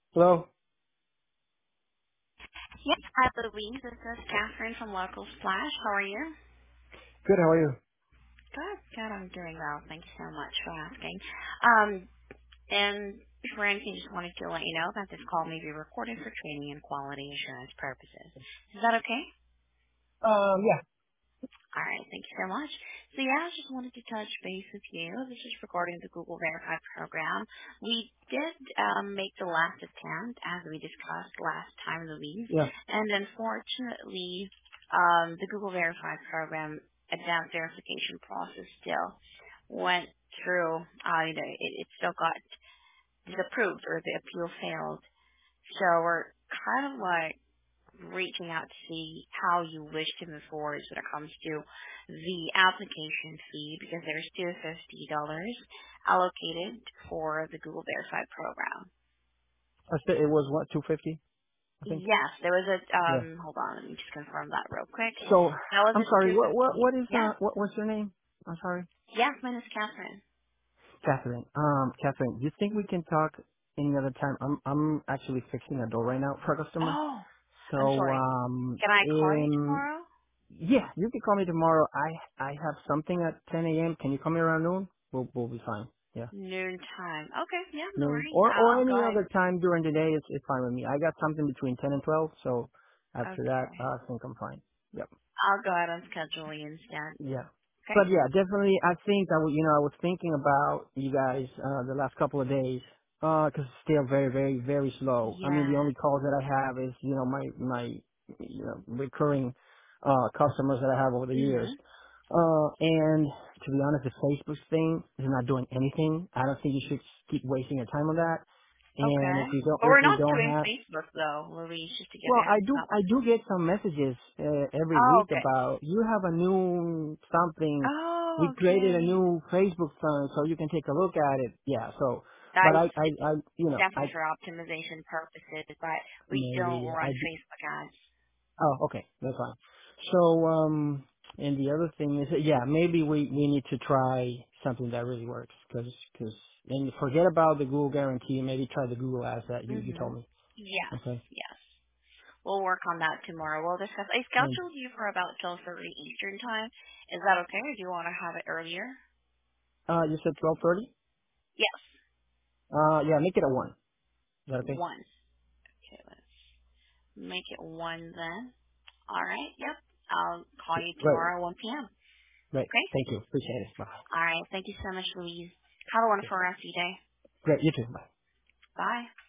Hello. Yes, hi Louise. This is Catherine from Local Splash. How are you? Good. How are you? Good, good. I'm doing well. Thank you so much for asking. And before anything, just wanted to let you know that this call may be recorded for training and quality assurance purposes. Is that okay? Yeah. All right, thank you so much. So yeah, I just wanted to touch base with you. This is regarding the Google Verify program. We did make the last attempt, as we discussed last time, Louise, Yeah. and unfortunately, the Google Verify program advanced verification process still went through. It still got disapproved or the appeal failed. So we're kind of like reaching out to see how you wish to move forward when it comes to the application fee because there's still $50 allocated for the Google Verified program. I said it was what 250. I think. Yes, there was a Yeah. hold on, let me just confirm that real quick. So That was I'm a sorry. What 250. is Yeah. what's your name? I'm sorry. Yes, my name is Catherine. Catherine. Catherine. Do you think we can talk any other time? I'm actually fixing a door right now for a customer. Oh, I'm So sorry. Can I call you in tomorrow? yeah, you can call me tomorrow. I have something at 10 a.m. Can you call me around noon? We'll be fine. Yeah. Noon time. Okay, yeah, no Noon worries. or I'll go any ahead. other time during the day. It's fine with me. I got something between 10 and 12. So after that, Okay. I think I'm fine. Yep. I'll go ahead and schedule you instead. Yeah. Okay? But yeah, definitely. I think that I was thinking about you guys the last couple of days because it's still very, very, very slow. I mean, Yeah. the only calls that I have is my recurring customers that I have over the years. Mhm. And to be honest, the Facebook thing is not doing anything. I don't think you should keep wasting your time on that. And Okay. But if we're we not don't doing have Facebook though, Louise, just to give well, you a heads up. I do get some messages every Oh, week okay. about you have a new something. We Oh, created a okay. new Facebook phone so you can take a look at it. Yeah. So, That but is I definitely for optimization purposes, but we don't maybe run Facebook ads. oh, okay, that's fine. So, and the other thing is, yeah, maybe we need to try something that really works and forget about the Google guarantee. Maybe try the Google ads that you told Mhm. me. Yes, Okay. yes. We'll work on that tomorrow. We'll discuss. I And scheduled you for about 12:30 Eastern time. Is that okay, or do you want to have it earlier? you said 12:30. Yes. Yeah, make it a 1. Is that okay? One. Okay, let's make it one then. All right. Yep. I'll call you Great. tomorrow 1 p.m. Great. Okay? Thank you. Appreciate it. Bye. All right. Thank you so much, Louise. Have a Yes, wonderful bye. rest of your day. Great. You too. Bye. Bye.